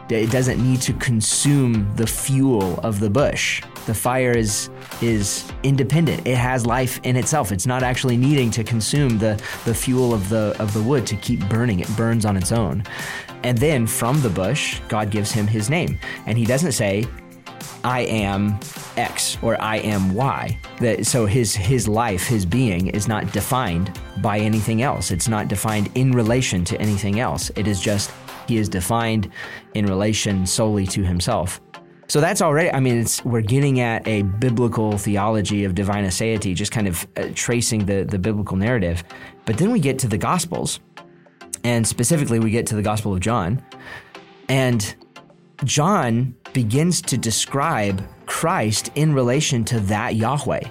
It doesn't need to consume the fuel of the bush. The fire is independent. It has life in itself. It's not actually needing to consume the fuel of the wood to keep burning. It burns on its own. And then from the bush, God gives him his name. And he doesn't say, I am X or I am Y. So his life, his being is not defined by anything else. It's not defined in relation to anything else. It is just, he is defined in relation solely to himself. So that's already, we're getting at a biblical theology of divine aseity, just kind of tracing the biblical narrative. But then we get to the Gospels, and specifically we get to the Gospel of John, and John begins to describe Christ in relation to that Yahweh.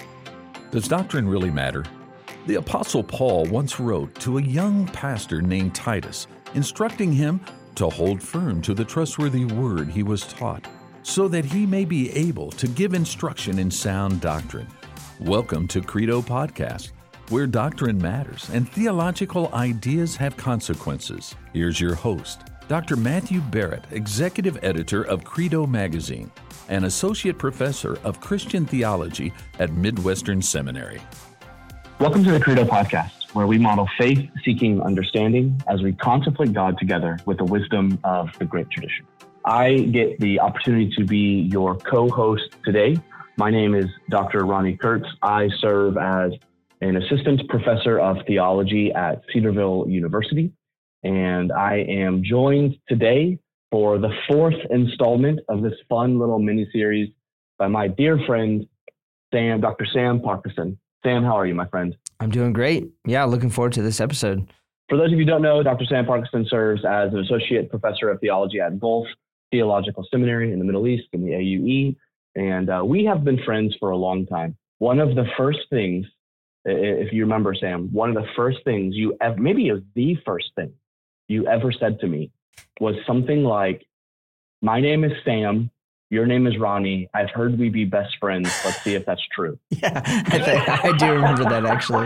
Does doctrine really matter? The Apostle Paul once wrote to a young pastor named Titus, instructing him to hold firm to the trustworthy word he was taught, so that he may be able to give instruction in sound doctrine. Welcome to Credo Podcast, where doctrine matters and theological ideas have consequences. Here's your host, Dr. Matthew Barrett, Executive Editor of Credo Magazine and Associate Professor of Christian Theology at Midwestern Seminary. Welcome to the Credo Podcast, where we model faith-seeking understanding as we contemplate God together with the wisdom of the great tradition. I get the opportunity to be your co-host today. My name is Dr. Ronnie Kurtz. I serve as an Assistant Professor of Theology at Cedarville University. And I am joined today for the fourth installment of this fun little mini-series by my dear friend, Dr. Sam Parkinson. Sam, how are you, my friend? I'm doing great. Yeah, looking forward to this episode. For those of you who don't know, Dr. Sam Parkinson serves as an Associate Professor of Theology at Gulf Theological Seminary in the Middle East, in the AUE. And we have been friends for a long time. One of the first things, if you remember, Sam, one of the first things you ever, maybe it was the first thing you ever said to me was something like, my name is Sam, your name is Ronnie, I've heard we be best friends, let's see if that's true. Yeah, I do remember that actually.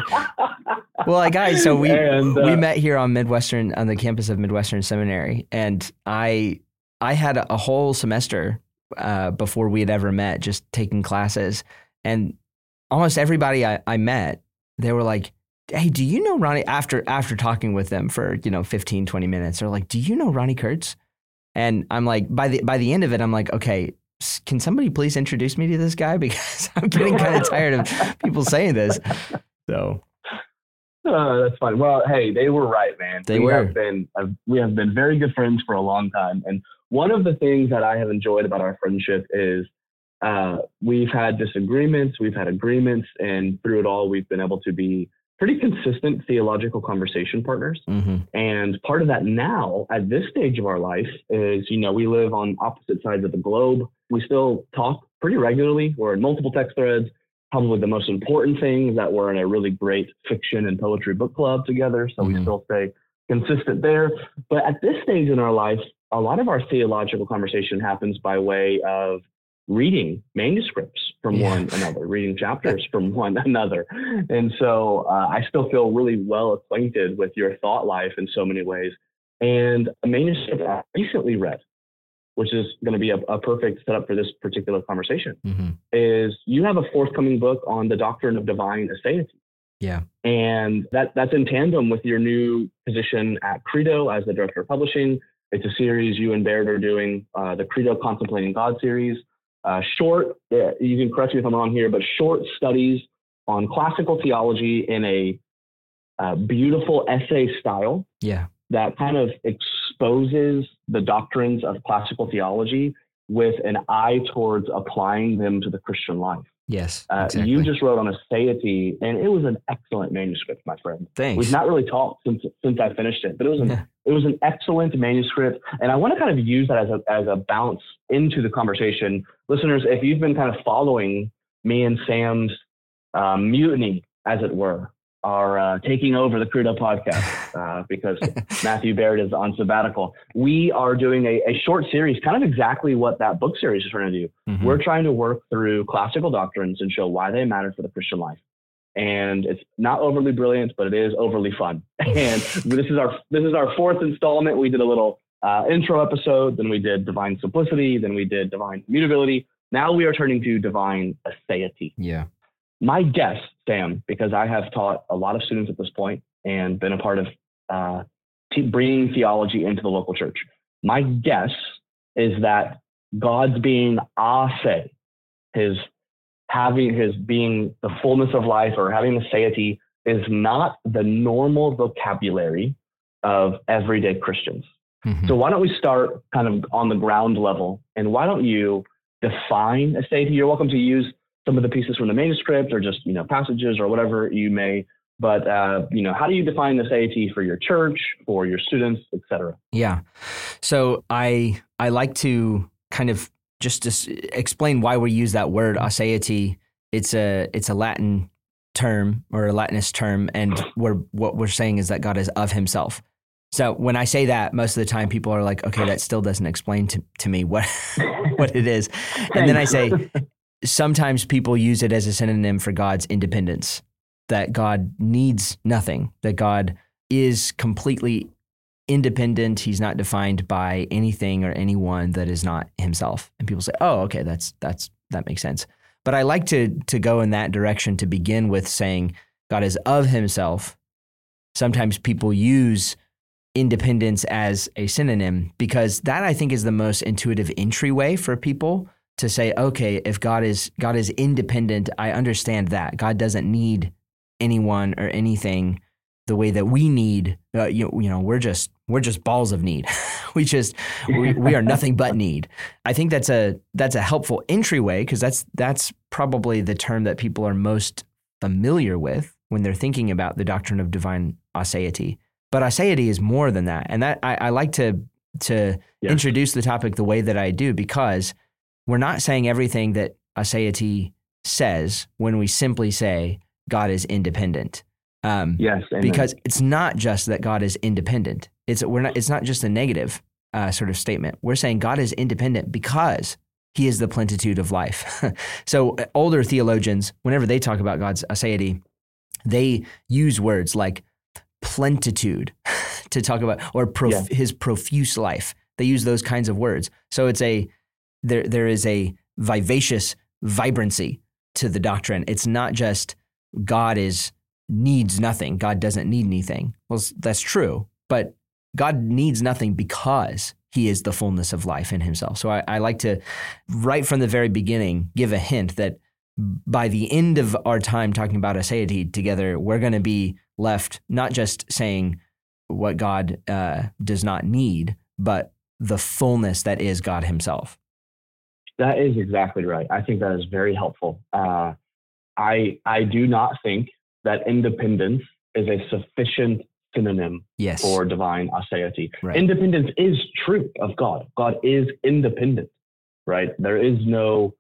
Well, guys, so we met here on the campus of Midwestern Seminary, and I had a whole semester before we had ever met, just taking classes, and almost everybody I met, they were like, hey, do you know Ronnie? After talking with them for 15, 20 minutes, they're like, do you know Ronnie Kurtz? And I'm like, by the end of it, I'm like, okay, can somebody please introduce me to this guy? Because I'm getting kind of tired of people saying this. So that's fine. Well, hey, they were right, man. We have been very good friends for a long time. And one of the things that I have enjoyed about our friendship is we've had disagreements, we've had agreements, and through it all, we've been able to be pretty consistent theological conversation partners. Mm-hmm. And part of that now, at this stage of our life, is, we live on opposite sides of the globe. We still talk pretty regularly. We're in multiple text threads. Probably the most important thing is that we're in a really great fiction and poetry book club together. So we still stay consistent there. But at this stage in our life, a lot of our theological conversation happens by way of reading manuscripts from one another, reading chapters from one another. And so I still feel really well acquainted with your thought life in so many ways. And a manuscript I recently read, which is going to be a perfect setup for this particular conversation, is you have a forthcoming book on the doctrine of divine aseity. Yeah. And that's in tandem with your new position at Credo as the Director of Publishing. It's a series you and Baird are doing, the Credo Contemplating God series. Short, you can correct me if I'm wrong here, but short studies on classical theology in a beautiful essay style that kind of exposes the doctrines of classical theology with an eye towards applying them to the Christian life. Yes, exactly. You just wrote on aseity, and it was an excellent manuscript, my friend. Thanks. We've not really talked since I finished it, but it was an excellent manuscript, and I want to kind of use that as a bounce into the conversation. Listeners, if you've been kind of following me and Sam's mutiny, as it were, are taking over the Credo podcast because Matthew Barrett is on sabbatical. We are doing a short series, kind of exactly what that book series is trying to do. Mm-hmm. We're trying to work through classical doctrines and show why they matter for the Christian life. And it's not overly brilliant, but it is overly fun. And this is our fourth installment. We did a little intro episode, then we did divine simplicity, then we did divine immutability. Now we are turning to divine aseity. Yeah. My guess, Sam, because I have taught a lot of students at this point and been a part of bringing theology into the local church. My guess is that God's being ase, his being the fullness of life or having aseity, is not the normal vocabulary of everyday Christians. Mm-hmm. So why don't we start kind of on the ground level, and why don't you define aseity? You're welcome to use some of the pieces from the manuscript or just, passages or whatever you may, but, how do you define aseity for your church, for your students, et cetera? Yeah. So I like to kind of just explain why we use that word aseity. It's a Latin term or a Latinist term, and what we're saying is that God is of himself. So when I say that, most of the time people are like, okay, that still doesn't explain to me what what it is. And then I say, sometimes people use it as a synonym for God's independence, that God needs nothing, that God is completely independent. He's not defined by anything or anyone that is not himself. And people say, oh, okay, that makes sense. But I like to go in that direction to begin with saying God is of himself. Sometimes people use independence as a synonym because that, I think, is the most intuitive entryway for people to say, okay, if God is independent, I understand that God doesn't need anyone or anything the way that we need. We're just balls of need. we are nothing but need. I think that's a helpful entryway because that's probably the term that people are most familiar with when they're thinking about the doctrine of divine aseity. But aseity is more than that, and that I like to introduce the topic the way that I do because we're not saying everything that aseity says when we simply say God is independent. Yes, amen. Because it's not just that God is independent. It's not just a negative sort of statement. We're saying God is independent because he is the plenitude of life. So older theologians, whenever they talk about God's aseity, they use words like plentitude to talk about, or his profuse life. They use those kinds of words. So there is a vivacious vibrancy to the doctrine. It's not just God needs nothing. God doesn't need anything. Well, that's true, but God needs nothing because he is the fullness of life in himself. So I like to, right from the very beginning, give a hint that by the end of our time talking about aseity together, we're going to be left not just saying what God does not need, but the fullness that is God himself. That is exactly right. I think that is very helpful. I do not think that independence is a sufficient synonym for divine aseity. Right. Independence is true of God. God is independent, right? There is no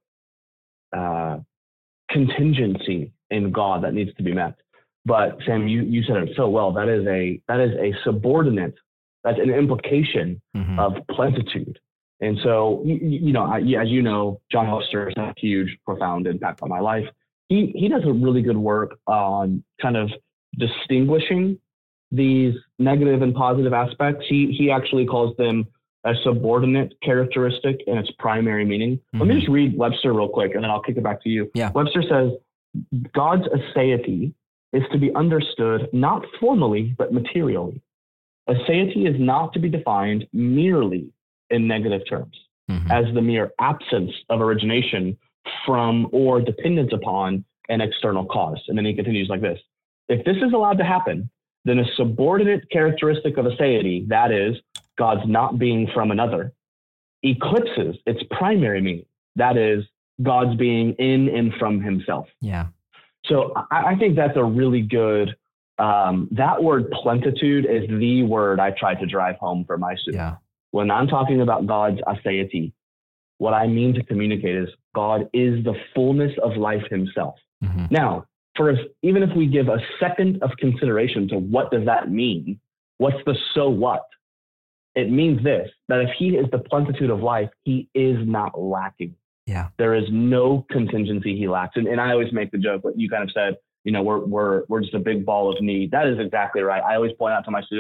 contingency in God that needs to be met. But Sam, you said it so well. That is a subordinate. That's an implication of plenitude. And so, as you know, John Webster has a huge, profound impact on my life. He does a really good work on kind of distinguishing these negative and positive aspects. He actually calls them a subordinate characteristic in its primary meaning. Let me just read Webster real quick, and then I'll kick it back to you. Yeah. Webster says, God's aseity is to be understood not formally, but materially. Aseity is not to be defined merely in negative terms, as the mere absence of origination from or dependence upon an external cause. And then he continues like this. If this is allowed to happen, then a subordinate characteristic of aseity, that is, God's not being from another, eclipses its primary meaning, that is, God's being in and from himself. Yeah. So I think that's a really good, that word plenitude is the word I try to drive home for my students. Yeah. When I'm talking about God's aseity, what I mean to communicate is God is the fullness of life himself. Now, even if we give a second of consideration to what does that mean, what's the so what? It means this, that if he is the plenitude of life, he is not lacking. Yeah. There is no contingency he lacks. And I always make the joke, what you kind of said, we're just a big ball of need. That is exactly right. I always point out to my students,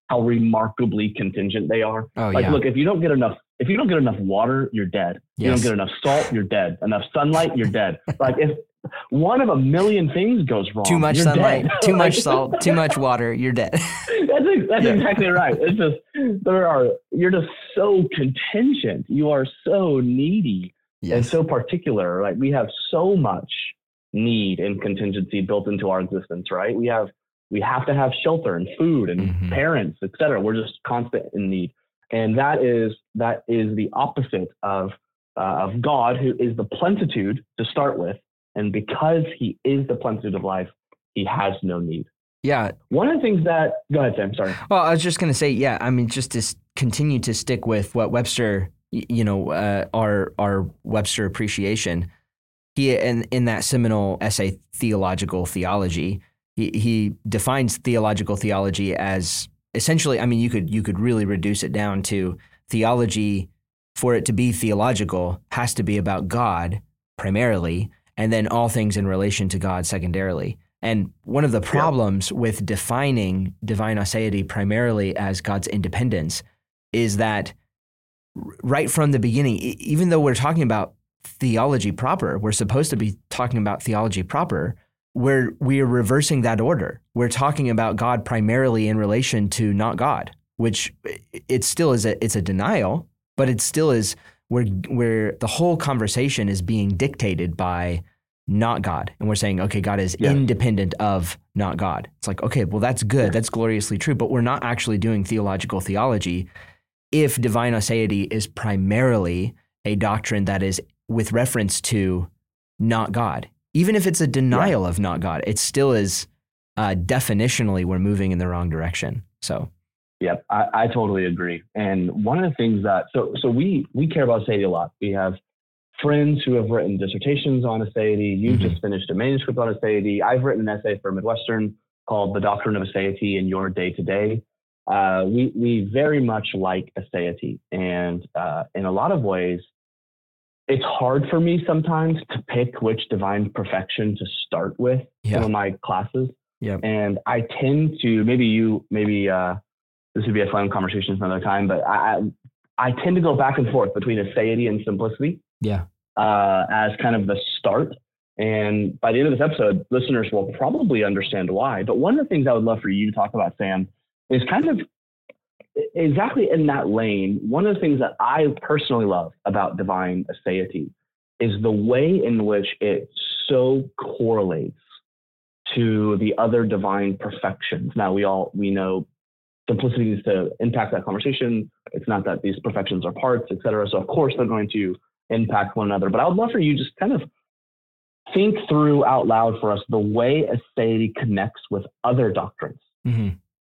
how remarkably contingent they are. Oh, like, yeah. look, if you don't get enough water, you're dead. Yes. You don't get enough salt, you're dead. Enough sunlight, you're dead. Like, if one of a million things goes wrong, too much you're sunlight, dead. too much salt, too much water, you're dead. That's exactly right. It's just, you're just so contingent. You are so needy and so particular. Like, we have so much need and contingency built into our existence, right? We have to have shelter and food and parents, et cetera. We're just constant in need. And that is the opposite of God, who is the plenitude to start with. And because he is the plenitude of life, he has no need. Yeah. One of the things go ahead, Sam, sorry. Well, I was just going to say, yeah, I mean, just to continue to stick with what Webster, our Webster appreciation, he, in that seminal essay, Theological Theology, he defines theological theology as essentially, I mean, you could really reduce it down to theology. For it to be theological, has to be about God primarily, and then all things in relation to God secondarily. And one of the problems with defining divine aseity primarily as God's independence is that right from the beginning, even though we're talking about theology proper, we're supposed to be talking about theology proper, we are reversing that order. We're talking about God primarily in relation to not God, which it still is it's a denial, but it still is where the whole conversation is being dictated by not God. And we're saying, okay, God is independent of not God. It's like, okay, well, that's good. That's gloriously true. But we're not actually doing theological theology if divine aseity is primarily a doctrine that is with reference to not God. Even if it's a denial of not God, it still is definitionally we're moving in the wrong direction. So. Yep, I totally agree. And one of the things that, so we care about aseity a lot. We have friends who have written dissertations on aseity. You just finished a manuscript on aseity. I've written an essay for Midwestern called The Doctrine of Aseity in Your Day-to-Day. We very much like aseity. And in a lot of ways, it's hard for me sometimes to pick which divine perfection to start with some of my classes. Yeah. And I tend to, this would be a fun conversation another time, but I tend to go back and forth between aseity and simplicity. Yeah. As kind of the start. And by the end of this episode, listeners will probably understand why. But one of the things I would love for you to talk about, Sam, is kind of exactly in that lane. One of the things that I personally love about divine aseity is the way in which it so correlates to the other divine perfections. Now, we know simplicity needs to impact that conversation. It's not that these perfections are parts, et cetera. So of course they're going to impact one another. But I would love for you just kind of think through out loud for us the way aseity connects with other doctrines. Mm-hmm.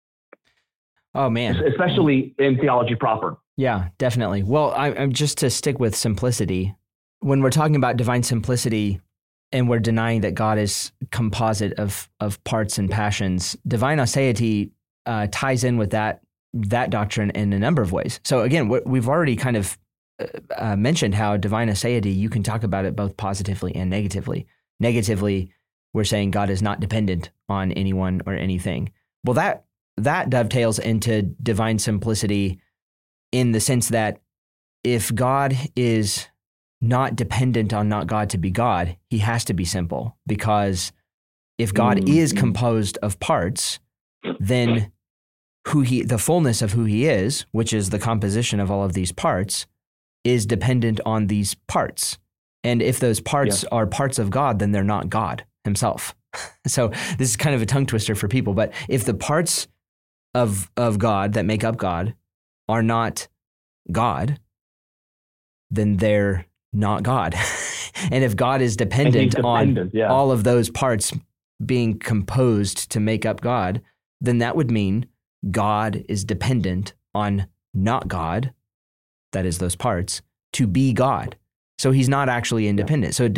Oh, man. Especially in theology proper. Yeah, definitely. Well, I'm just to stick with simplicity. When we're talking about divine simplicity and we're denying that God is composite of parts and passions, divine aseity ties in with that doctrine in a number of ways. So again, we've already kind of mentioned how divine aseity, you can talk about it both positively and negatively. Negatively, we're saying God is not dependent on anyone or anything. Well, that dovetails into divine simplicity in the sense that if God is not dependent on not God to be God, he has to be simple, because if God is composed of parts, then the fullness of who he is, which is the composition of all of these parts, is dependent on these parts. And if those parts are parts of God, then they're not God himself. So this is kind of a tongue twister for people, but if the parts of God that make up God are not God, then they're not God. And if God is dependent on all of those parts being composed to make up God, then that would mean God is dependent on not God, that is those parts, to be God. So he's not actually independent. So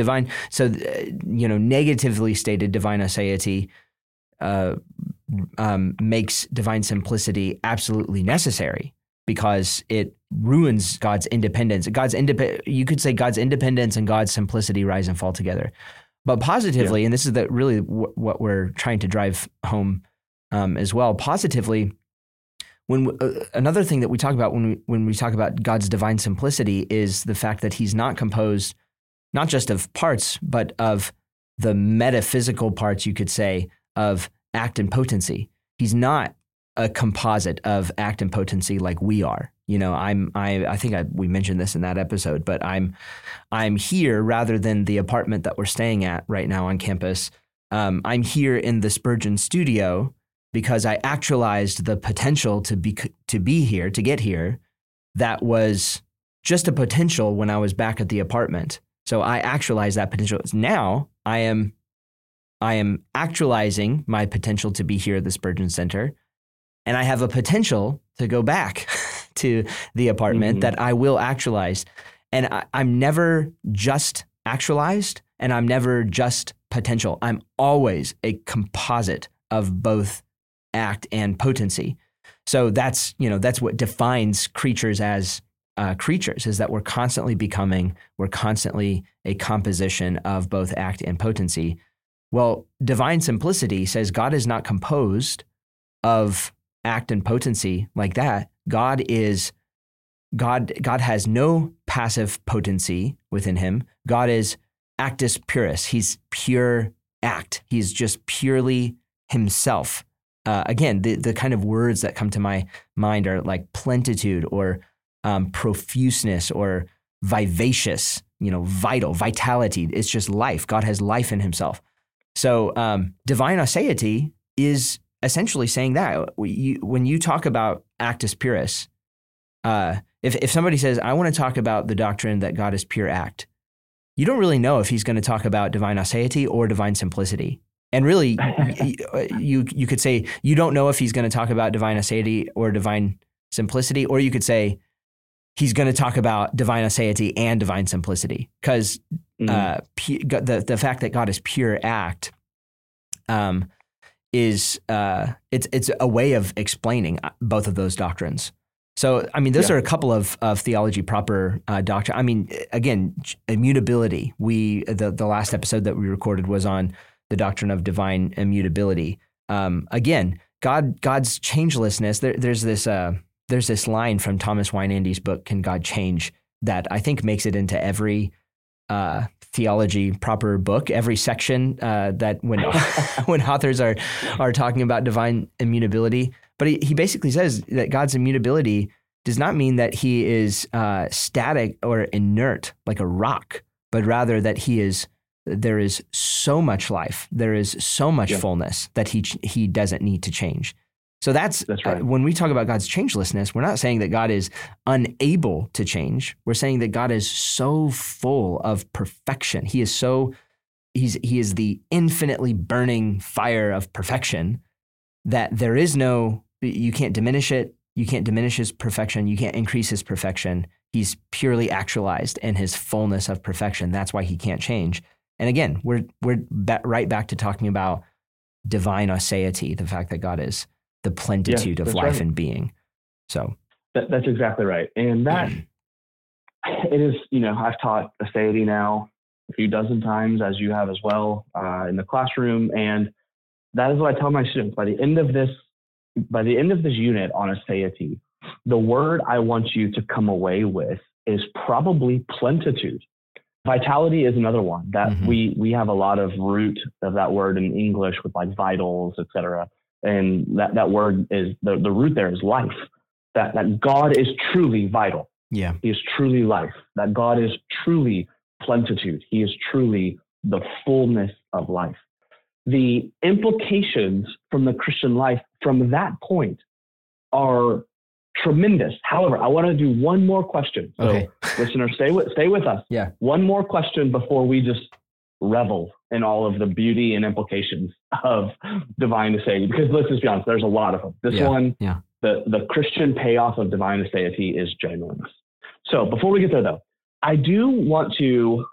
negatively stated, divine aseity makes divine simplicity absolutely necessary because it ruins God's independence. You could say God's independence and God's simplicity rise and fall together. But positively, and this is really what we're trying to drive home as well, positively, another thing that we talk about when we talk about God's divine simplicity is the fact that he's not composed not just of parts, but of the metaphysical parts, you could say, of act and potency. He's not a composite of act and potency like we are. You know, I think we mentioned this in that episode, but I'm here rather than the apartment that we're staying at right now on campus. I'm here in the Spurgeon studio because I actualized the potential to be here, to get here. That was just a potential when I was back at the apartment. So I actualized that potential. Now I am actualizing my potential to be here at the Spurgeon Center, and I have a potential to go back to the apartment that I will actualize. And I'm never just actualized, and I'm never just potential. I'm always a composite of both act and potency. So that's what defines creatures as creatures, is that we're constantly becoming, we're constantly a composition of both act and potency. Well, divine simplicity says God is not composed of act and potency like that. God has no passive potency within him. God is actus purus. He's pure act. He's just purely himself. Again, the kind of words that come to my mind are like plenitude or profuseness or vivacious, vital, vitality. It's just life. God has life in himself. So divine aseity is essentially saying that. When you talk about actus purus, if somebody says, I want to talk about the doctrine that God is pure act, you don't really know if he's going to talk about divine aseity or divine simplicity. And really, you could say you don't know if he's going to talk about divine aseity or divine simplicity, or you could say he's going to talk about divine aseity and divine simplicity, because the fact that God is pure act is it's a way of explaining both of those doctrines. So, I mean, those are a couple of theology proper doctrine. I mean, again, immutability. The last episode that we recorded was on the doctrine of divine immutability. Again, God's changelessness. There's this line from Thomas Weinandy's book, Can God Change?, that I think makes it into every theology proper book, every section that when authors are talking about divine immutability. But he basically says that God's immutability does not mean that he is static or inert like a rock, but rather that there is so much life, there is so much fullness that he doesn't need to change. So that's right. When we talk about God's changelessness, we're not saying that God is unable to change. We're saying that God is so full of perfection. He is the infinitely burning fire of perfection that you can't diminish it. You can't diminish his perfection. You can't increase his perfection. He's purely actualized in his fullness of perfection. That's why he can't change. And again, we're right back to talking about divine aseity, the fact that God is the plenitude of life and being. So that's exactly right. And that it is, I've taught aseity now a few dozen times, as you have as well, in the classroom. And that is what I tell my students. By the end of this unit on aseity, the word I want you to come away with is probably plenitude. Vitality is another one that we have a lot of root of that word in English with like vitals, et cetera. And that word is the root there is life, that God is truly vital. Yeah. He is truly life, that God is truly plenitude. He is truly the fullness of life. The implications from the Christian life from that point are tremendous. However, I want to do one more question. So listeners, stay with us. Yeah. One more question before we just revel in all of the beauty and implications of divine aseity, because let's just be honest, there's a lot of them. This one, the Christian payoff of divine aseity is genuineness. So before we get there though, I do want to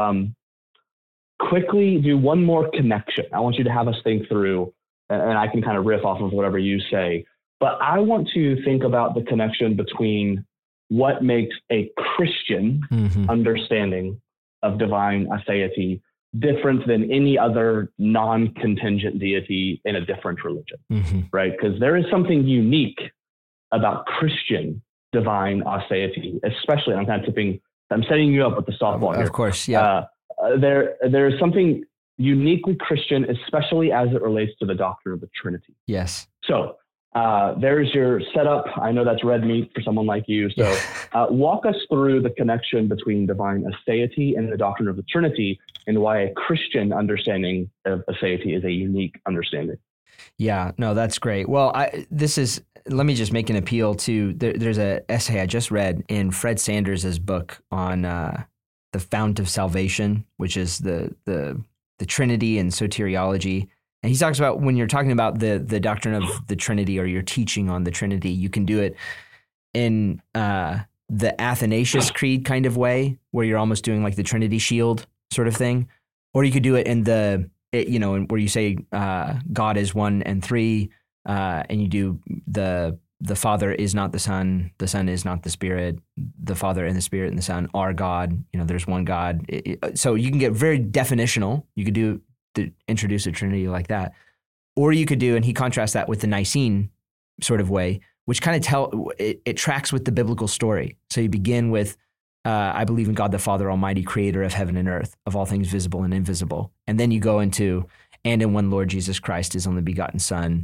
quickly do one more connection. I want you to have us think through, and I can kind of riff off of whatever you say, but I want to think about the connection between what makes a Christian understanding of divine aseity different than any other non-contingent deity in a different religion, right? Because there is something unique about Christian divine aseity, especially, I'm setting you up with the softball here. Of course, yeah. There is something uniquely Christian, especially as it relates to the doctrine of the Trinity. Yes. So there's your setup. I know that's red meat for someone like you. So walk us through the connection between divine aseity and the doctrine of the Trinity, and why a Christian understanding of aseity is a unique understanding. Yeah, no, that's great. Well, let me just make an appeal to, there's an essay I just read in Fred Sanders' book on the Fount of Salvation, which is the Trinity and soteriology. And he talks about, when you're talking about the doctrine of the Trinity, or you're teaching on the Trinity, you can do it in the Athanasius Creed kind of way, where you're almost doing like the Trinity shield sort of thing. Or you could do it in where you say God is 1 and 3, and you do the Father is not the Son is not the Spirit, the Father and the Spirit and the Son are God. There's one God. So you can get very definitional. You could introduce a Trinity like that, or you could do, and he contrasts that with the Nicene sort of way, which kind of it tracks with the biblical story. So you begin with, I believe in God the Father Almighty, creator of heaven and earth, of all things visible and invisible. And then you go into, and in one Lord Jesus Christ, his only begotten Son.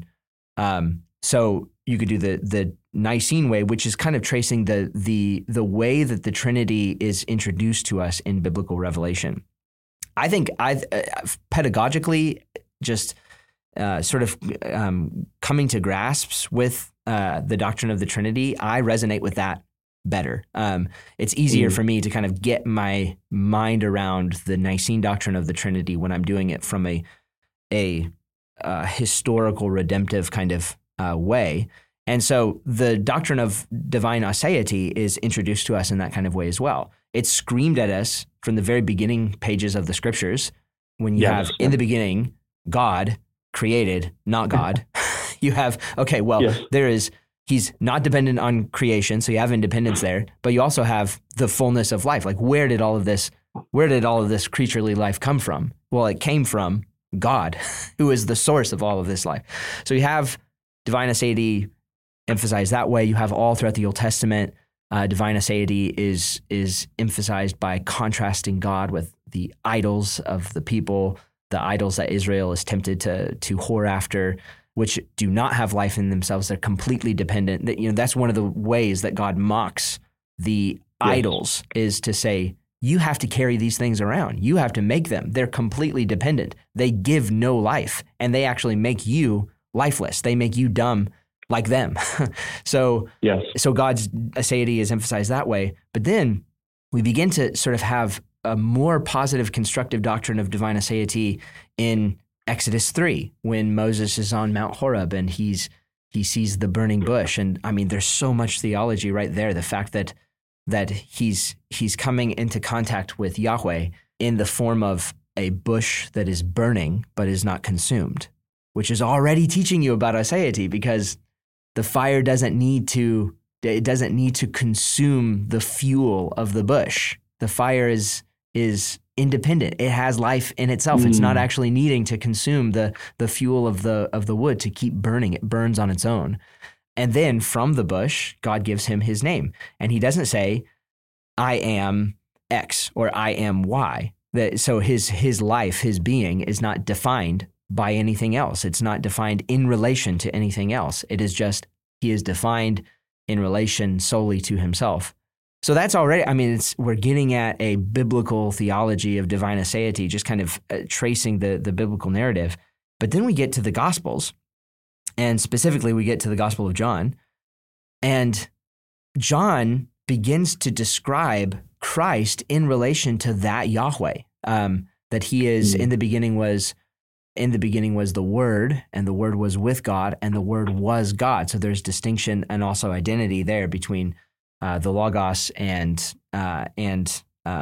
So you could do the Nicene way, which is kind of tracing the way that the Trinity is introduced to us in biblical revelation. I think pedagogically, just sort of coming to grasps with the doctrine of the Trinity, I resonate with that better. It's easier for me to kind of get my mind around the Nicene doctrine of the Trinity when I'm doing it from a historical redemptive kind of way. And so the doctrine of divine aseity is introduced to us in that kind of way as well. It's screamed at us from the very beginning pages of the scriptures, when you have in the beginning, God created, not God. You have, he's not dependent on creation, so you have independence there, but you also have the fullness of life. Like, where did all of this creaturely life come from? Well, it came from God, who is the source of all of this life. So you have divine aseity emphasized that way. You have all throughout the Old Testament, divine aseity is emphasized by contrasting God with the idols of the people, the idols that Israel is tempted to whore after, which do not have life in themselves. They're completely dependent. That's one of the ways that God mocks the idols, is to say, you have to carry these things around. You have to make them. They're completely dependent. They give no life, and they actually make you lifeless. They make you dumb like them. So God's aseity is emphasized that way. But then we begin to sort of have a more positive, constructive doctrine of divine aseity in Exodus 3, when Moses is on Mount Horeb and he sees the burning bush. And I mean, there's so much theology right there. The fact that he's coming into contact with Yahweh in the form of a bush that is burning but is not consumed, which is already teaching you about aseity, because the fire doesn't need to consume the fuel of the bush. The fire is independent. It has life in itself. It's not actually needing to consume the fuel of the wood to keep burning. It burns on its own. And then from the bush, God gives him his name. And he doesn't say, I am X or I am Y. So his life, his being is not defined by anything else. It's not defined in relation to anything else. It is just, he is defined in relation solely to himself. So that's already, we're getting at a biblical theology of divine aseity, just kind of tracing the biblical narrative. But then we get to the Gospels, and specifically we get to the Gospel of John, and John begins to describe Christ in relation to that Yahweh, that he is, in the beginning was the Word, and the Word was with God, and the Word was God. So there's distinction and also identity there between the Logos and the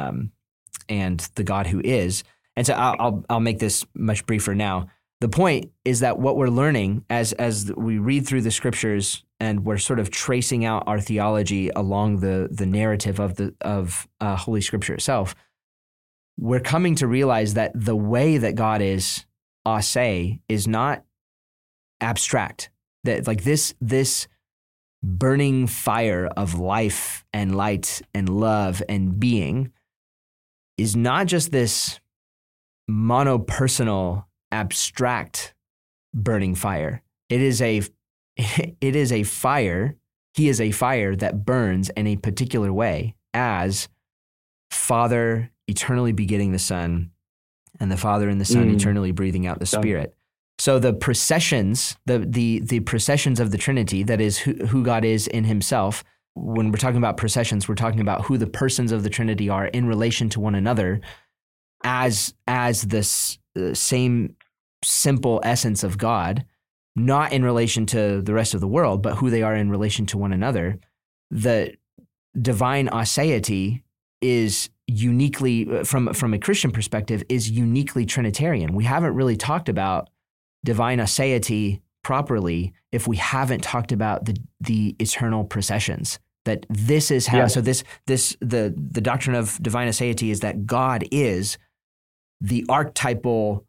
God who is. And so I'll make this much briefer now. The point is that what we're learning as we read through the scriptures, and we're sort of tracing out our theology along the narrative of Holy Scripture itself, we're coming to realize that the way that God is ase is not abstract. That like this burning fire of life and light and love and being is not just this monopersonal, abstract burning fire. It is a fire. He is a fire that burns in a particular way as Father eternally begetting the Son and the Father and the Son eternally breathing out the Spirit. So the processions, the processions of the Trinity, that is who God is in himself. When we're talking about processions, we're talking about who the persons of the Trinity are in relation to one another as this same simple essence of God, not in relation to the rest of the world, but who they are in relation to one another. The divine aseity is uniquely, from a Christian perspective, is uniquely Trinitarian. We haven't really talked about divine aseity properly if we haven't talked about the eternal processions. That this is how. Yeah. So the doctrine of divine aseity is that God is the archetypal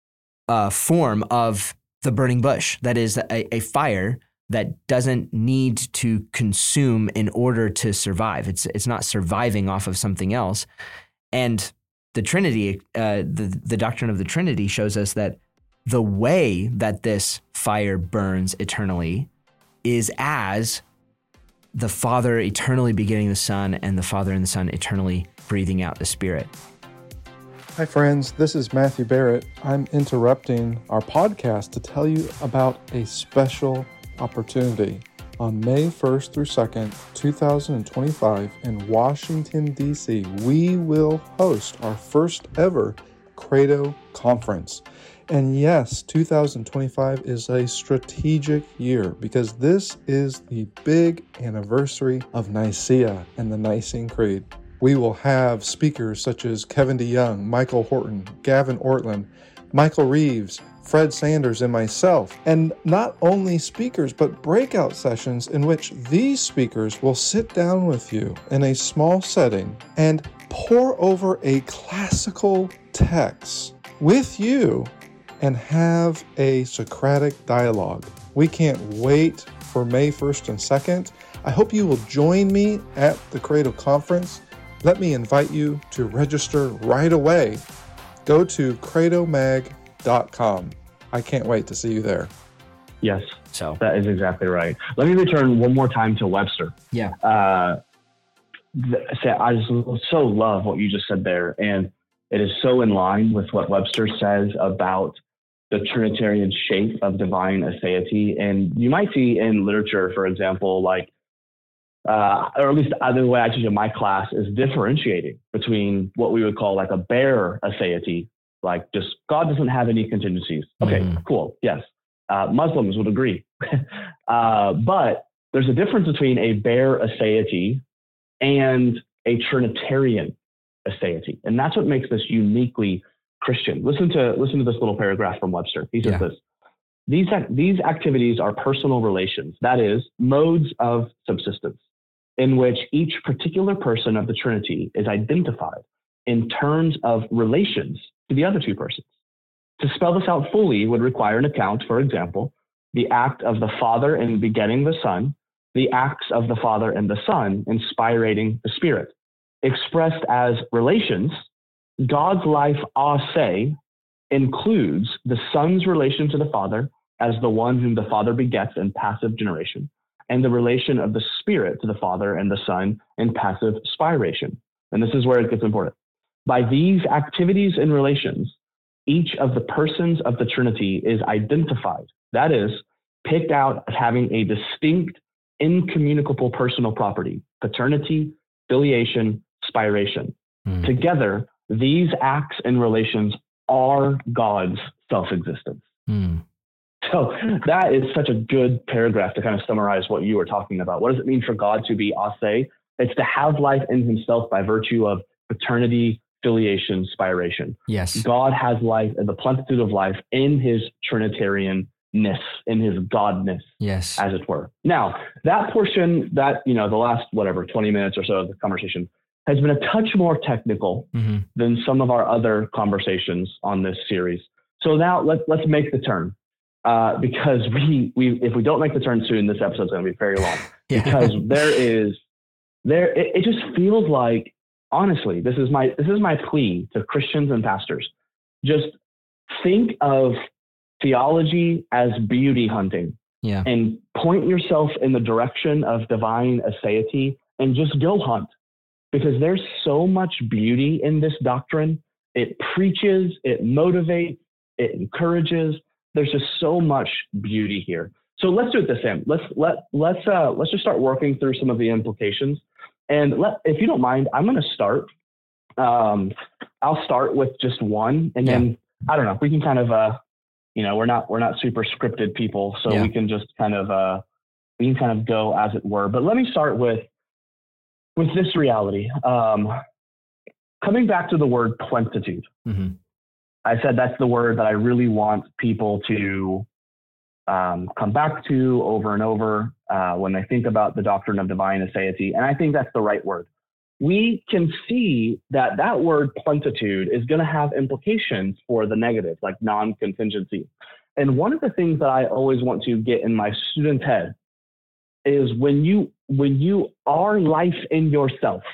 form of the burning bush. That is a fire that doesn't need to consume in order to survive. It's not surviving off of something else. And the Trinity, the doctrine of the Trinity shows us that the way that this fire burns eternally is as the Father eternally begetting the Son and the Father and the Son eternally breathing out the Spirit. Hi friends, this is Matthew Barrett. I'm interrupting our podcast to tell you about a special opportunity. On May 1st through 2nd, 2025 in Washington, D.C., we will host our first ever Credo Conference. And yes, 2025 is a strategic year because this is the big anniversary of Nicaea and the Nicene Creed. We will have speakers such as Kevin DeYoung, Michael Horton, Gavin Ortland, Michael Reeves, Fred Sanders, and myself. And not only speakers, but breakout sessions in which these speakers will sit down with you in a small setting and pour over a classical text with you and have a Socratic dialogue. We can't wait for May 1st and 2nd. I hope you will join me at the Credo Conference. Let me invite you to register right away. Go to credomag.com. I can't wait to see you there. Yes, so that is exactly right. Let me return one more time to Webster. Yeah. I just so love what you just said there. And it is so in line with what Webster says about the Trinitarian shape of divine aseity. And you might see in literature, for example, like, or at least the way I teach in my class is differentiating between what we would call like a bare aseity, like just God doesn't have any contingencies. Okay, cool. Yes. Muslims would agree. But there's a difference between a bare aseity and a Trinitarian aseity. And that's what makes this uniquely Christian. Listen to this little paragraph from Webster. He says this: these activities are personal relations, that is, modes of subsistence, in which each particular person of the Trinity is identified in terms of relations to the other two persons. To spell this out fully would require an account, for example, the act of the Father in begetting the Son, the acts of the Father and the Son in spirating the Spirit. Expressed as relations, God's life a se includes the Son's relation to the Father as the one whom the Father begets in passive generation, and the relation of the Spirit to the Father and the Son in passive spiration. And this is where it gets important. By these activities and relations, each of the persons of the Trinity is identified, that is, picked out as having a distinct, incommunicable personal property: paternity, filiation, spiration. Together, these acts and relations are God's self-existence. So that is such a good paragraph to kind of summarize what you were talking about. What does it mean for God to be a se? It's to have life in himself by virtue of paternity, filiation, spiration. Yes. God has life and the plenitude of life in his Trinitarianness, in his Godness, yes, as it were. Now, that portion, that, the last, 20 minutes or so of the conversation has been a touch more technical than some of our other conversations on this series. So now let's make the turn. Because we if we don't make the turn soon, this episode's going to be very long. because it just feels like, honestly, this is my plea to Christians and pastors. Just think of theology as beauty hunting, and point yourself in the direction of divine aseity and just go hunt, because there's so much beauty in this doctrine. It preaches, it motivates, it encourages. There's just so much beauty here. So let's do it the same. Let's just start working through some of the implications. And if you don't mind, I'm going to start. I'll start with just one, and then I don't know. We can kind of, we're not super scripted people, so we can just kind of go as it were. But let me start with this reality. Coming back to the word plenitude. Mm-hmm. I said that's the word that I really want people to come back to over and over when they think about the doctrine of divine aseity. And I think that's the right word. We can see that word plenitude is going to have implications for the negative, like non-contingency. And one of the things that I always want to get in my student's head is when you are life in yourself,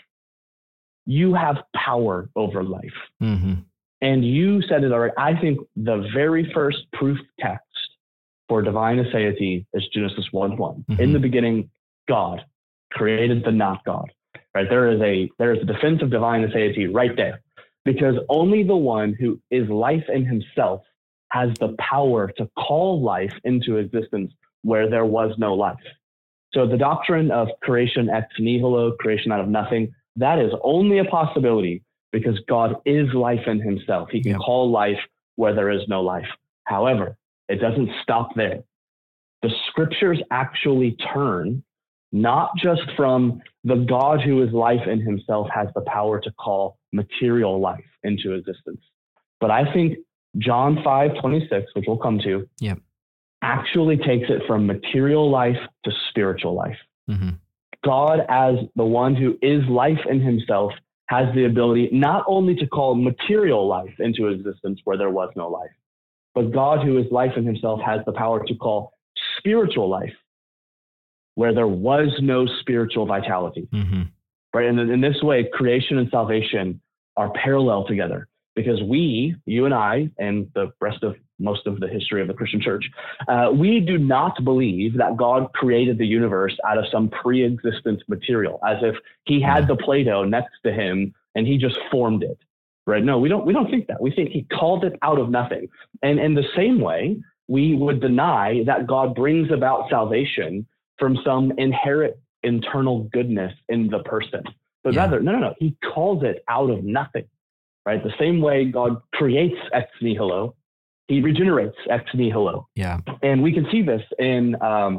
you have power over life. Mm-hmm. And you said it already. I think the very first proof text for divine aseity is Genesis 1:1. Mm-hmm. In the beginning, God created the not God. Right? There is a defense of divine aseity right there, because only the one who is life in himself has the power to call life into existence where there was no life. So the doctrine of creation ex nihilo, creation out of nothing, that is only a possibility because God is life in himself. He can call life where there is no life. However, it doesn't stop there. The scriptures actually turn not just from the God who is life in himself has the power to call material life into existence. But I think John 5:26, which we'll come to, actually takes it from material life to spiritual life. Mm-hmm. God, as the one who is life in himself, has the ability not only to call material life into existence where there was no life, but God, who is life in himself, has the power to call spiritual life where there was no spiritual vitality. Mm-hmm. Right? And in this way, creation and salvation are parallel together, because you and I, and the rest of most of the history of the Christian church, we do not believe that God created the universe out of some pre-existent material, as if he had the Play-Doh next to him and he just formed it. Right? No, we don't think that. We think he called it out of nothing. And in the same way, we would deny that God brings about salvation from some inherent internal goodness in the person. But rather, no, he calls it out of nothing. Right? The same way God creates ex nihilo, he regenerates ex nihilo. Yeah. And we can see this in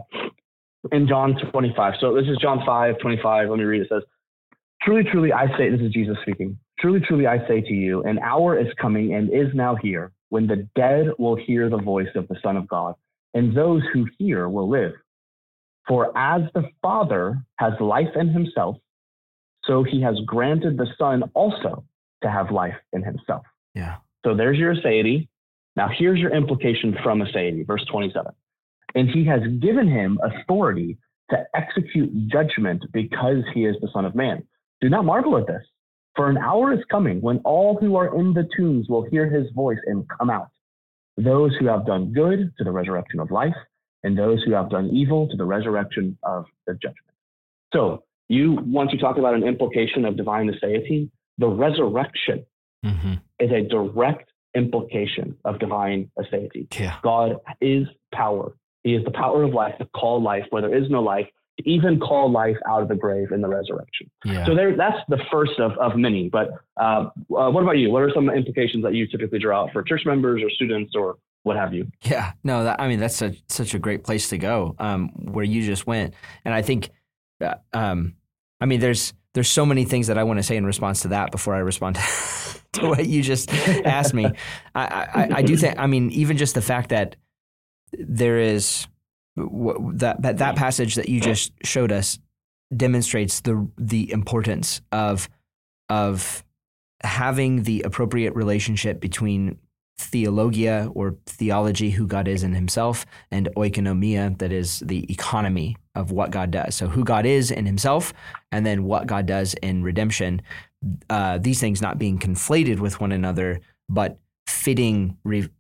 John 25. So this is John 5:25. Let me read it. It says, "Truly, truly, I say," this is Jesus speaking, "Truly, truly, I say to you, an hour is coming and is now here when the dead will hear the voice of the Son of God, and those who hear will live. For as the Father has life in himself, so he has granted the Son also to have life in himself." Yeah. So there's your aseity. Now here's your implication from aseity, verse 27. "And he has given him authority to execute judgment because he is the Son of Man. Do not marvel at this, for an hour is coming when all who are in the tombs will hear his voice and come out. Those who have done good to the resurrection of life, and those who have done evil to the resurrection of the judgment." So you want to talk about an implication of divine aseity? The resurrection is a direct implication of divine aseity. Yeah. God is power. He is the power of life to call life where there is no life, to even call life out of the grave in the resurrection. Yeah. So that's the first of many. But what about you? What are some implications that you typically draw out for church members or students or what have you? Yeah, no, that's such a great place to go, where you just went. And I think, there's so many things that I want to say in response to that before I respond to what you just asked me. I do think, even just the fact that there is that passage that you just showed us demonstrates the importance of having the appropriate relationship between theologia or theology, who God is in himself, and oikonomia, that is the economy of what God does. So who God is in himself, and then what God does in redemption. These things not being conflated with one another, but fitting,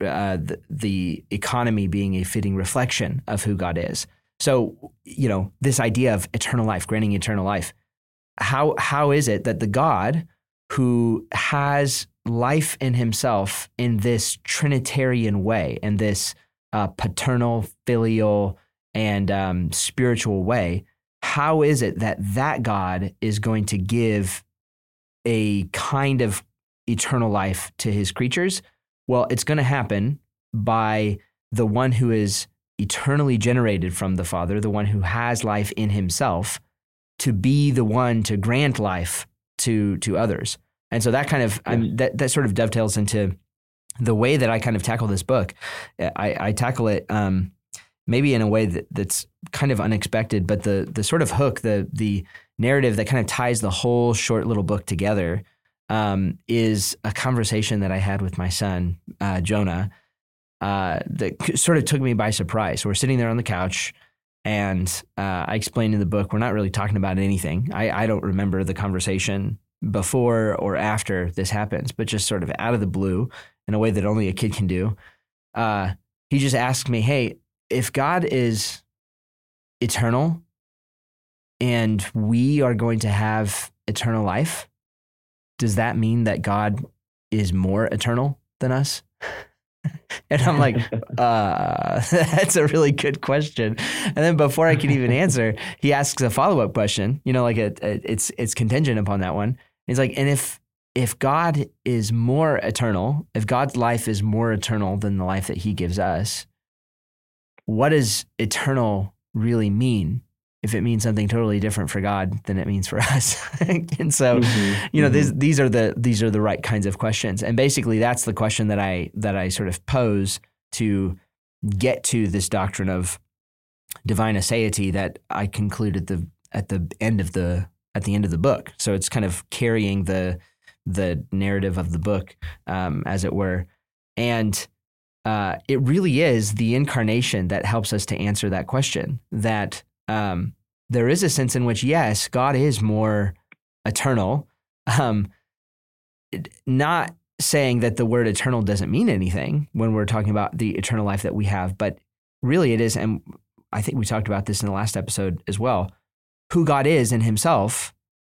the economy being a fitting reflection of who God is. So, this idea of eternal life, granting eternal life, how is it that the God who has life in himself in this Trinitarian way, in this paternal, filial, and spiritual way, how is it that God is going to give a kind of eternal life to his creatures? Well, it's going to happen by the one who is eternally generated from the Father, the one who has life in himself, to be the one to grant life to others. And so that kind of that sort of dovetails into the way that I kind of tackle this book. I tackle it maybe in a way that's kind of unexpected, but the sort of hook, the narrative that kind of ties the whole short little book together is a conversation that I had with my son, Jonah, that sort of took me by surprise. We're sitting there on the couch, and I explained in the book, we're not really talking about anything. I don't remember the conversation before or after this happens, but just sort of out of the blue in a way that only a kid can do. He just asked me, hey, if God is eternal and we are going to have eternal life, does that mean that God is more eternal than us? And I'm like, that's a really good question. And then before I can even answer, he asks a follow-up question, it's contingent upon that one. He's like, and if God is more eternal, if God's life is more eternal than the life that he gives us, what does eternal really mean? If it means something totally different for God than it means for us. And so, these are the right kinds of questions. And basically that's the question that I sort of pose to get to this doctrine of divine aseity that I concluded at the end of the book. So it's kind of carrying the narrative of the book, as it were. And it really is the incarnation that helps us to answer that question, that there is a sense in which, yes, God is more eternal. Not saying that the word eternal doesn't mean anything when we're talking about the eternal life that we have, but really it is, and I think we talked about this in the last episode as well, who God is in himself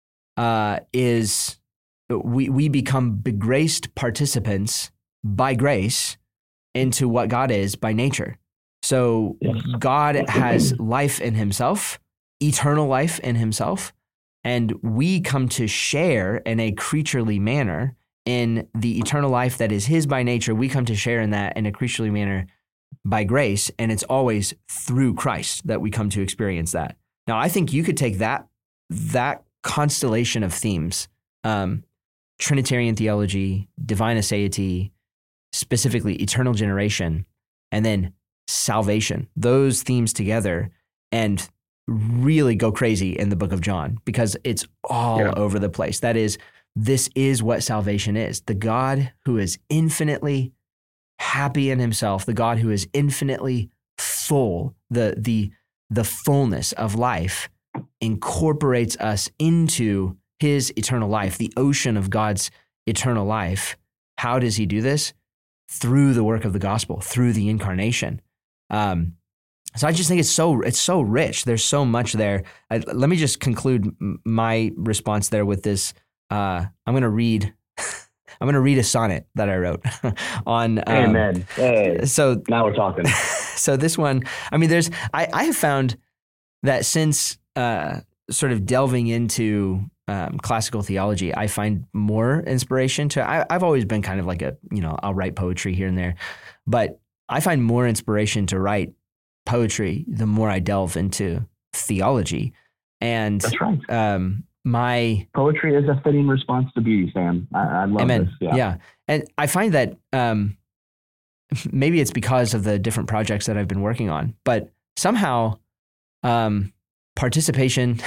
is we become begraced participants by grace into what God is by nature. So God has life in himself, eternal life in himself, and we come to share in a creaturely manner in the eternal life that is his by nature. We come to share in that in a creaturely manner by grace, and it's always through Christ that we come to experience that. Now, I think you could take that constellation of themes, Trinitarian theology, divine aseity, specifically eternal generation, and then salvation, those themes together, and really go crazy in the book of John, because it's all over the place. That is, this is what salvation is. The God who is infinitely happy in himself, the God who is infinitely full, the fullness of life incorporates us into his eternal life, the ocean of God's eternal life. How does he do this? Through the work of the gospel, through the incarnation. So I just think it's so rich. There's so much there. Let me just conclude my response there with this. I'm going to read a sonnet that I wrote on. Amen. Hey, so now we're talking. So this one, I have found that since sort of delving into classical theology, I find more inspiration I've always been kind of like I'll write poetry here and there, but I find more inspiration to write poetry the more I delve into theology. And that's right. My poetry is a fitting response to beauty, Sam. I love Amen. this. Yeah. And I find that maybe it's because of the different projects that I've been working on, but somehow participation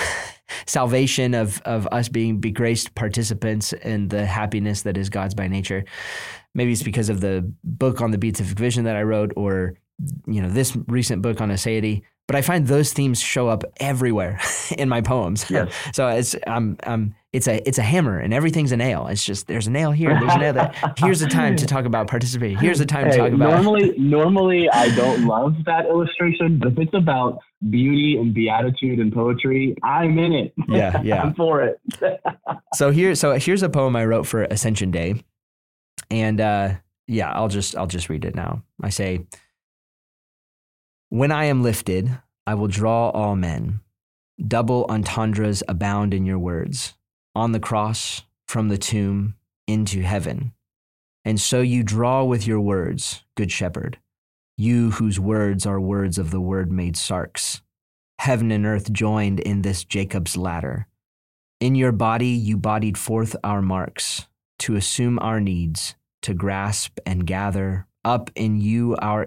salvation of us being begraced participants in the happiness that is God's by nature. Maybe it's because of the book on the Beatific Vision that I wrote, or this recent book on aseity. But I find those themes show up everywhere in my poems. Yes. So it's a hammer and everything's a nail. It's just there's a nail here, there's a nail there. Here's the time to talk about participating. Here's the time to talk about. Normally I don't love that illustration, but if it's about beauty and beatitude and poetry, I'm in it. Yeah. I'm for it. So here's a poem I wrote for Ascension Day, and I'll just read it now. I say, when I am lifted, I will draw all men. Double entendres abound in your words. On the cross, from the tomb, into heaven. And so you draw with your words, Good Shepherd, you whose words are words of the Word made sarks. Heaven and earth joined in this Jacob's ladder. In your body you bodied forth our marks, to assume our needs, to grasp and gather. Up in you our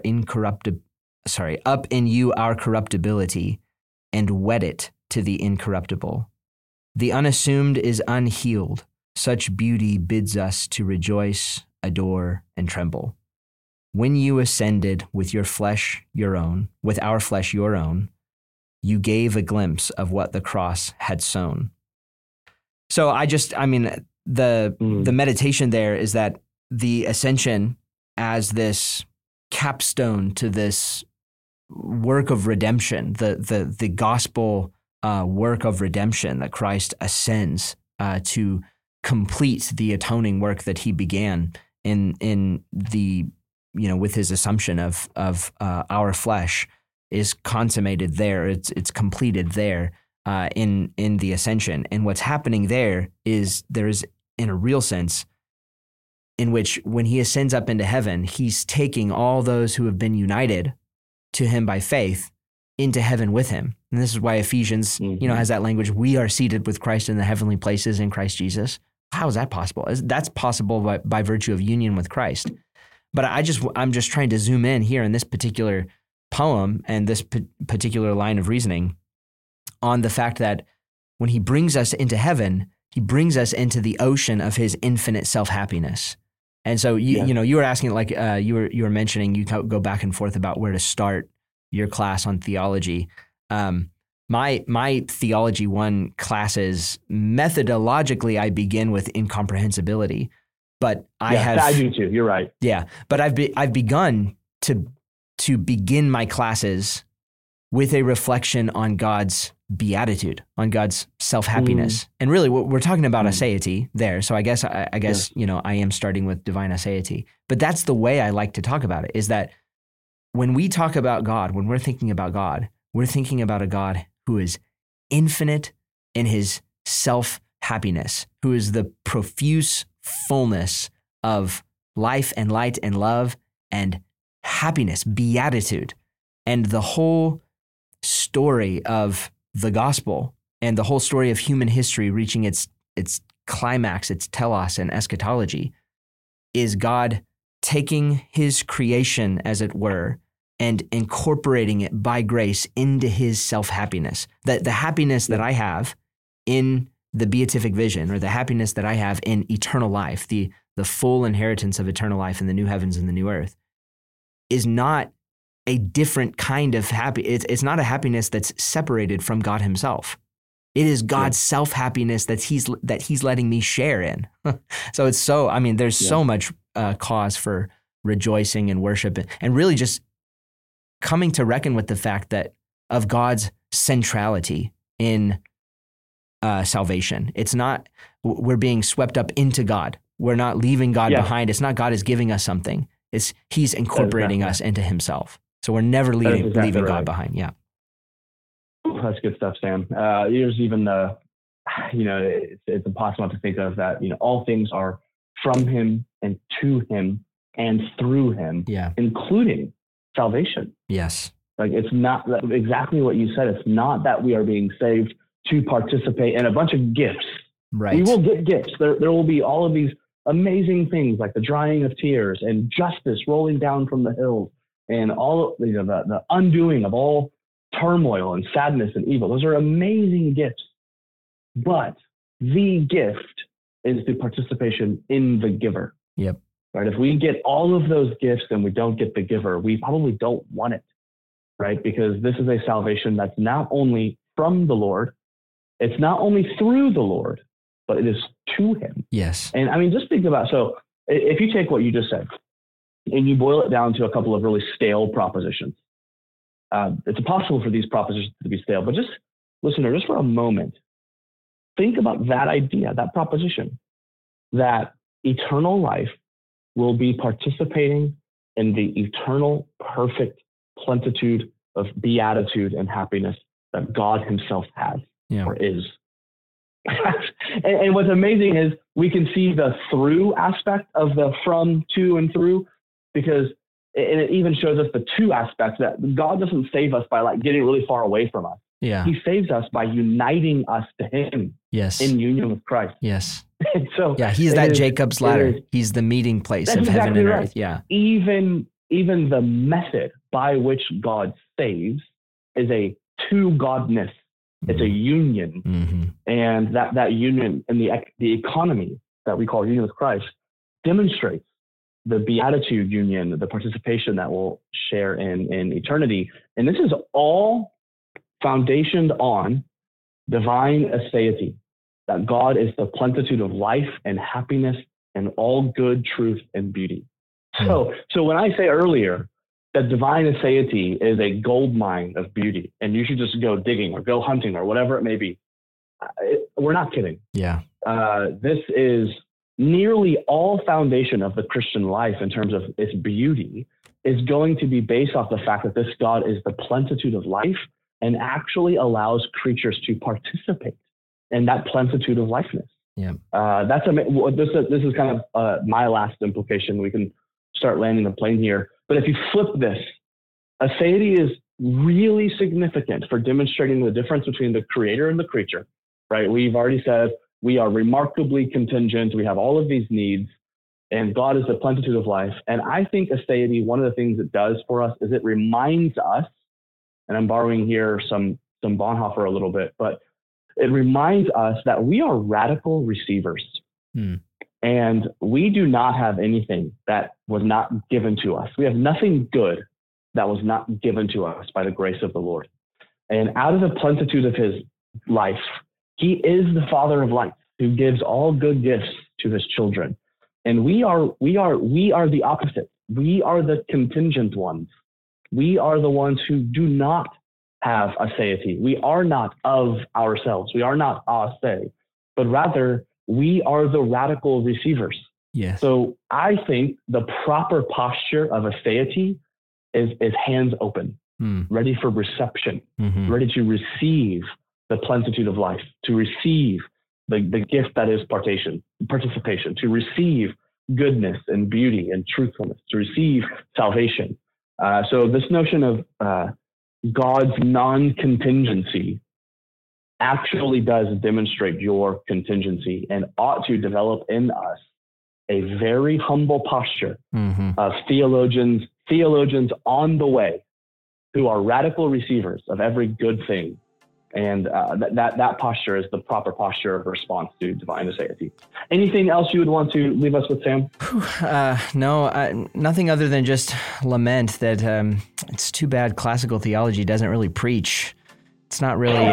corruptibility, and wed it to the incorruptible. The unassumed is unhealed. Such beauty bids us to rejoice, adore, and tremble. When you ascended with your flesh your own, with our flesh your own, you gave a glimpse of what the cross had sown. So the meditation there is that the ascension as this capstone to this work of redemption, the gospel work of redemption, that Christ ascends to complete the atoning work that he began in the with his assumption of our flesh, is consummated there. It's completed there in the ascension. And what's happening there is in a real sense, in which when he ascends up into heaven, he's taking all those who have been united to him by faith into heaven with him. And this is why Ephesians, has that language, we are seated with Christ in the heavenly places in Christ Jesus. How is that possible? That's possible by virtue of union with Christ. But I'm just trying to zoom in here in this particular poem and this particular line of reasoning on the fact that when he brings us into heaven, he brings us into the ocean of his infinite self-happiness. And so you were asking, like you were mentioning, you go back and forth about where to start your class on theology. My Theology 1 classes, methodologically, I begin with incomprehensibility, but I do too. You're right. Yeah, but I've begun to begin my classes with a reflection on God's beatitude, on God's self-happiness. And really we're talking about aseity there. So I guess I am starting with divine aseity. But that's the way I like to talk about it, is that when we talk about God, when we're thinking about God, we're thinking about a God who is infinite in his self-happiness, who is the profuse fullness of life and light and love and happiness, beatitude. And the whole story of the gospel and the whole story of human history reaching its climax, its telos and eschatology, is God taking his creation, as it were, and incorporating it by grace into his self-happiness. That the happiness that I have in the beatific vision, or the happiness that I have in eternal life, the full inheritance of eternal life in the new heavens and the new earth, is not a different kind of it's not a happiness that's separated from God himself. It is God's self-happiness that he's letting me share in. So there's so much cause for rejoicing and worship, and really just coming to reckon with the fact that of God's centrality in salvation. It's not we're being swept up into God. We're not leaving God behind. It's not God is giving us something. It's he's incorporating us into himself. So we're never leaving God behind. Yeah. That's good stuff, Sam. There's even it's impossible to think of that, all things are from him and to him and through him, including salvation. Yes. Like, it's not exactly what you said. It's not that we are being saved to participate in a bunch of gifts. Right. We will get gifts. There will be all of these amazing things like the drying of tears and justice rolling down from the hills and all the undoing of all turmoil and sadness and evil. Those are amazing gifts. But the gift is the participation in the giver. Yep. Right? If we get all of those gifts and we don't get the giver, we probably don't want it, right? Because this is a salvation that's not only from the Lord, it's not only through the Lord, but it is to him. Yes. And I mean, just think about, so if you take what you just said and you boil it down to a couple of really stale propositions, it's impossible for these propositions to be stale, but just listener, just for a moment, think about that idea, that proposition, that eternal life will be participating in the eternal, perfect plenitude of beatitude and happiness that God himself has or is. And what's amazing is we can see the through aspect of the from, to, and through, because it even shows us the two aspects, that God doesn't save us by like getting really far away from us. Yeah. He saves us by uniting us to him. Yes. In union with Christ. Yes. And so yeah, he's that Jacob's ladder. He's the meeting place of heaven and earth. Yeah. Even the method by which God saves is a to-godness. It's a union. And that union and the economy that we call union with Christ demonstrates the beatitude union, the participation that we'll share in eternity. And this is all foundationed on divine aseity, that God is the plenitude of life and happiness and all good truth and beauty. So when I say earlier that divine aseity is a gold mine of beauty and you should just go digging or go hunting or whatever it may be, we're not kidding. Yeah. This is nearly all foundation of the Christian life in terms of its beauty is going to be based off the fact that this God is the plenitude of life and actually allows creatures to participate in that plenitude of lifeness. Yeah. This is kind of my last implication. We can start landing the plane here. But if you flip this, aseity is really significant for demonstrating the difference between the creator and the creature, right? We've already said we are remarkably contingent. We have all of these needs, and God is the plenitude of life. And I think aseity, one of the things it does for us is it reminds us, and I'm borrowing here some Bonhoeffer a little bit, but it reminds us that we are radical receivers. And we do not have anything that was not given to us. We have nothing good that was not given to us by the grace of the Lord. And out of the plenitude of his life, he is the Father of lights who gives all good gifts to his children. And we are the opposite. We are the contingent ones. We are the ones who do not have aseity. We are not of ourselves. We are not ase, but rather we are the radical receivers. Yes. So I think the proper posture of aseity is hands open, ready for reception, ready to receive the plenitude of life, to receive the gift that is participation, to receive goodness and beauty and truthfulness, to receive salvation. So this notion of God's non-contingency actually does demonstrate your contingency and ought to develop in us a very humble posture of theologians on the way who are radical receivers of every good thing. And that posture is the proper posture of response to divine aseity. Anything else you would want to leave us with, Sam? No, nothing other than just lament that it's too bad classical theology doesn't really preach. It's not really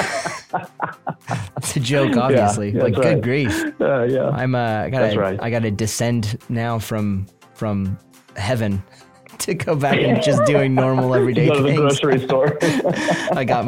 it's a joke, obviously. Yeah, but good right. grief. Yeah. I gotta descend now from heaven to go back and just doing normal everyday things. Go to the grocery store. I got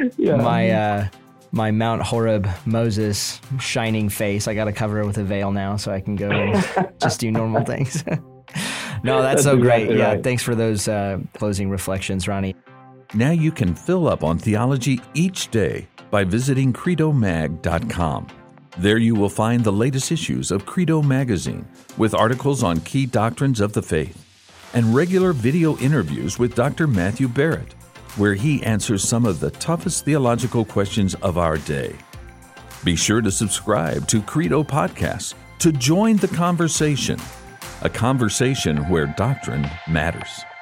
my Mount Horeb Moses shining face. I got to cover it with a veil now so I can go and just do normal things. No, that's so great. Exactly Yeah, right. thanks for those closing reflections, Ronnie. Now you can fill up on theology each day by visiting credomag.com. There you will find the latest issues of Credo Magazine with articles on key doctrines of the faith and regular video interviews with Dr. Matthew Barrett, where he answers some of the toughest theological questions of our day. Be sure to subscribe to Credo Podcasts to join the conversation, a conversation where doctrine matters.